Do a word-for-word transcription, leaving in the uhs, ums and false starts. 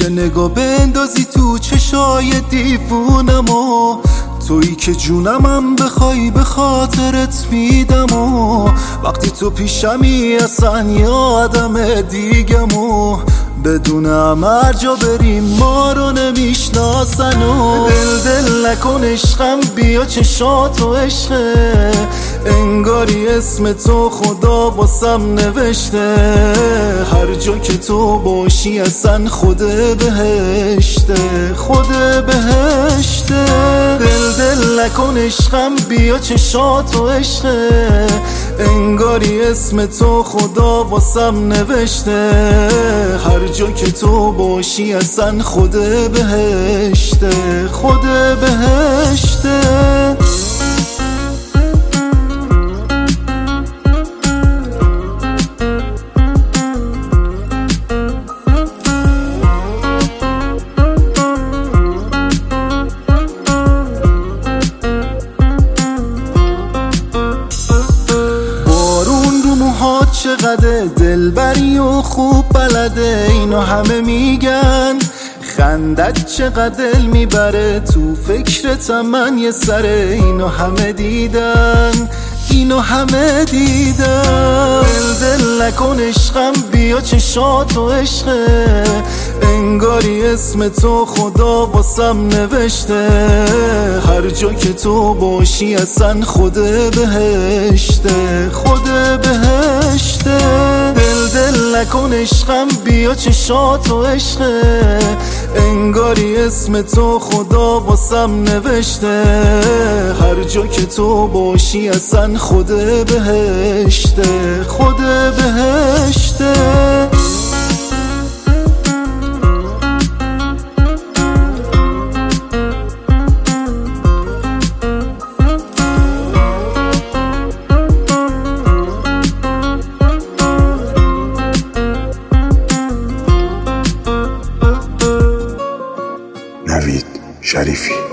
یه نگاه بندازی تو چشای دیوونم و تویی که جونمم بخوای به خاطرت میدم و وقتی تو پیشمی اصلا یه آدم دیگم و بدونم هر جا بریم ما رو نمیشناسن و دل دل نکن عشقم بیا چشاتو عشقه انگاری اسم تو خدا واسم نوشته هر جا که تو باشی اصلا خود بهشته خود بهشته دل دل نکن عشقم بیا چشاتو عشقه انگاری اسم تو خدا واسم نوشته هر جا که تو باشی اصلا خود بهشته خود بهشته چقدر دلبری و خوب بلده اینو همه میگن خندت چقدر دل میبره تو فکرتم من یه سره اینو همه دیدن اینو همه دیدن دل دل نکن عشقم بیا چشاتو عشقه انگاری اسم تو خدا واسم نوشته هر جا که تو باشی اصلا خود بهشته خود بهشته دل دل نکن عشقم بیا چشاتو عشقه انگاری اسم تو خدا واسم نوشته هر جا که تو باشی اصلا خود بهشته خود بهشته نوید شریفی.